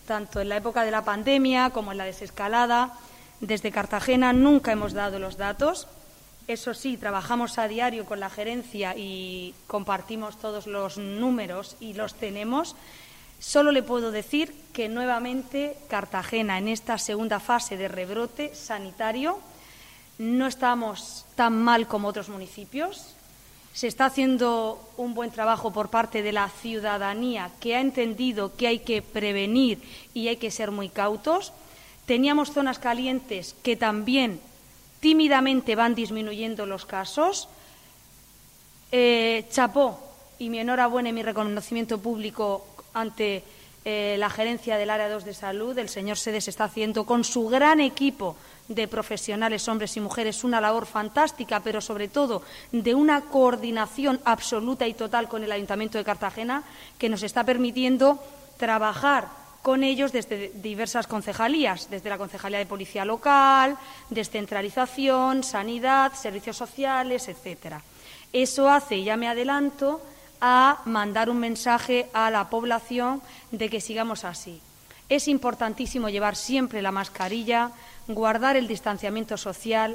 tanto en la época de la pandemia como en la desescalada. Desde Cartagena nunca hemos dado los datos. Eso sí, trabajamos a diario con la gerencia y compartimos todos los números y los tenemos. Solo le puedo decir que nuevamente Cartagena, en esta segunda fase de rebrote sanitario, no estamos tan mal como otros municipios. Se está haciendo un buen trabajo por parte de la ciudadanía, que ha entendido que hay que prevenir y hay que ser muy cautos. Teníamos zonas calientes que también tímidamente van disminuyendo los casos. Chapó, y mi enhorabuena y mi reconocimiento público ante la gerencia del Área 2 de Salud. El señor Sedes está haciendo con su gran equipo de profesionales, hombres y mujeres, una labor fantástica, pero sobre todo de una coordinación absoluta y total con el Ayuntamiento de Cartagena, que nos está permitiendo trabajar con ellos desde diversas concejalías, desde la Concejalía de Policía Local, descentralización, sanidad, servicios sociales, etcétera. Eso hace, y ya me adelanto, a mandar un mensaje a la población de que sigamos así. Es importantísimo llevar siempre la mascarilla, guardar el distanciamiento social,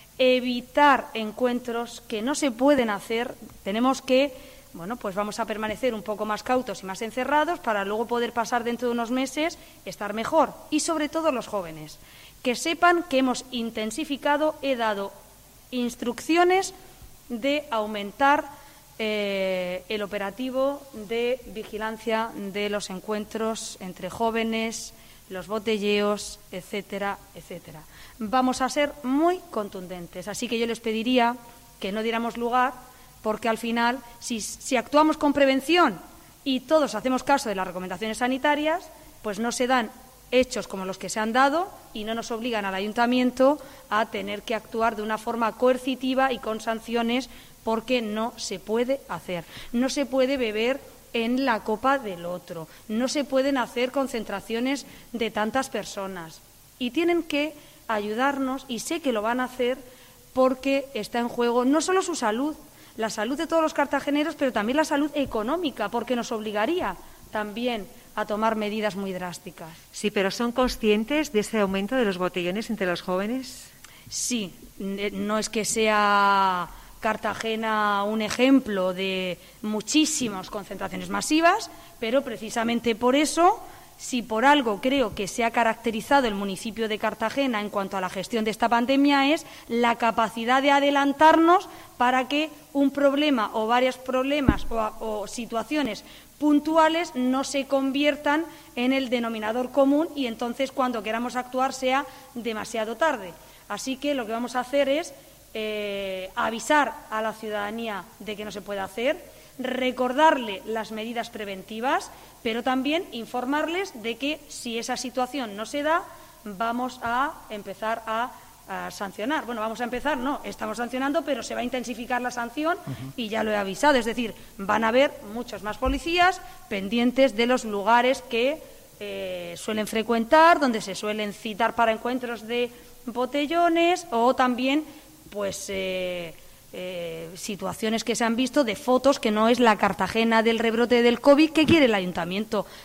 evitar encuentros que no se pueden hacer. Tenemos que, pues vamos a permanecer un poco más cautos y más encerrados para luego poder pasar dentro de unos meses, estar mejor. Y sobre todo los jóvenes, que sepan que hemos intensificado, he dado instrucciones de aumentar el operativo de vigilancia de los encuentros entre jóvenes, los botelleos, etcétera, etcétera. Vamos a ser muy contundentes, así que yo les pediría que no diéramos lugar, porque al final, si actuamos con prevención y todos hacemos caso de las recomendaciones sanitarias, pues no se dan hechos como los que se han dado y no nos obligan al ayuntamiento a tener que actuar de una forma coercitiva y con sanciones, porque no se puede hacer. No se puede beber en la copa del otro, no se pueden hacer concentraciones de tantas personas y tienen que ayudarnos, y sé que lo van a hacer porque está en juego no solo su salud, la salud de todos los cartageneros, pero también la salud económica, porque nos obligaría también a tomar medidas muy drásticas. Sí, pero ¿son conscientes de ese aumento de los botellones entre los jóvenes? Sí, no es que sea Cartagena un ejemplo de muchísimas concentraciones masivas, pero precisamente por eso, si por algo creo que se ha caracterizado el municipio de Cartagena en cuanto a la gestión de esta pandemia, es la capacidad de adelantarnos para que un problema o varios problemas o situaciones puntuales no se conviertan en el denominador común y entonces cuando queramos actuar sea demasiado tarde. Así que lo que vamos a hacer es avisar a la ciudadanía de que no se puede hacer, recordarle las medidas preventivas, pero también informarles de que si esa situación no se da, vamos a empezar a sancionar. Bueno, vamos a empezar, no, estamos sancionando, pero se va a intensificar la sanción y ya lo he avisado. Es decir, van a haber muchos más policías pendientes de los lugares que suelen frecuentar, donde se suelen citar para encuentros de botellones o también situaciones que se han visto de fotos que no es la Cartagena del rebrote del COVID que quiere el ayuntamiento.